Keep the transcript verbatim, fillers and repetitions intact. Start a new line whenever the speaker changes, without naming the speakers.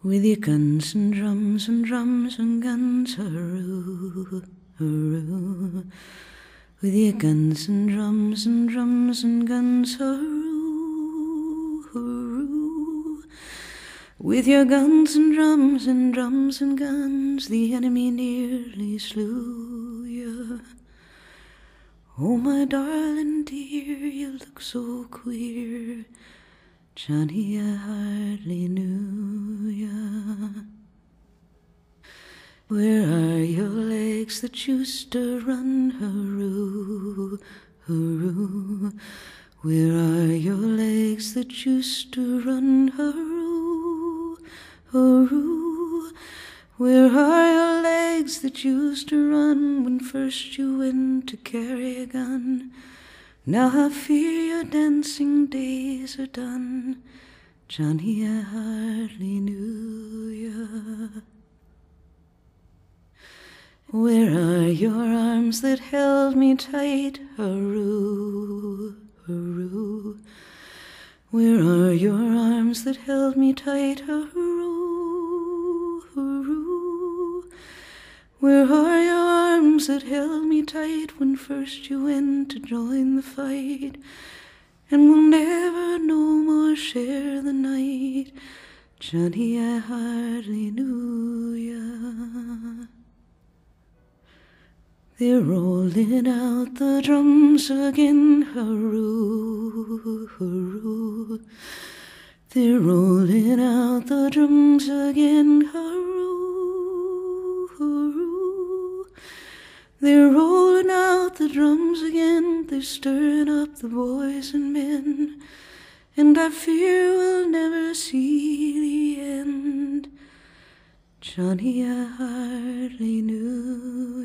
With your guns and drums and drums and guns, hooroo, hooroo. With your guns and drums and drums and guns, hooroo, hooroo. With your guns and drums and drums and guns, the enemy nearly slew you. Oh, my darling dear, you look so queer, Johnny, I hardly knew ya. Where are your legs that used to run, hooroo, hooroo? Where are your legs that used to run, hooroo, hooroo? Where are your legs that used to run when first you went to carry a gun? Now I fear your dancing days are done, Johnny, I hardly knew ya. Where are your arms that held me tight, hooroo, hooroo? Where are your arms that held me tight, hooroo, hooroo? Where are your arms that held me tight when first you went to join the fight, and will never no more share the night, Johnny, I hardly knew ya. They're rolling out the drums again, hooroo, hooroo. They're rolling out the drums again, hooroo, hooroo. They're rolling out the drums again, they're stirring up the boys and men, and I fear we'll never see the end, Johnny, I hardly knew